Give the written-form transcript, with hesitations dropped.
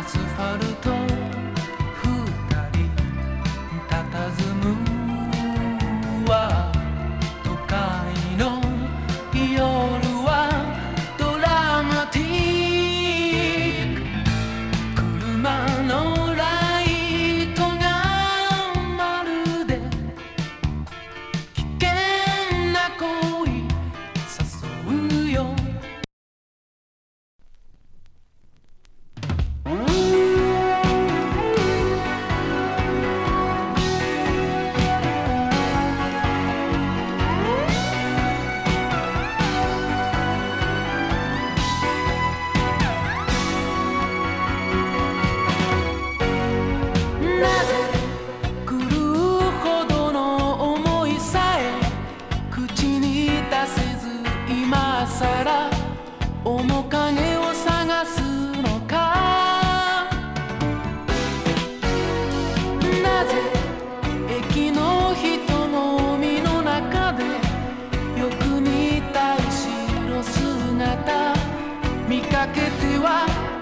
スファルト二人佇むは都会の夜はドラマティック車のライトがまるで危険な恋誘うよ今さら面影を探すのかなぜ駅の人混みの中でよく似た後ろ姿見かけては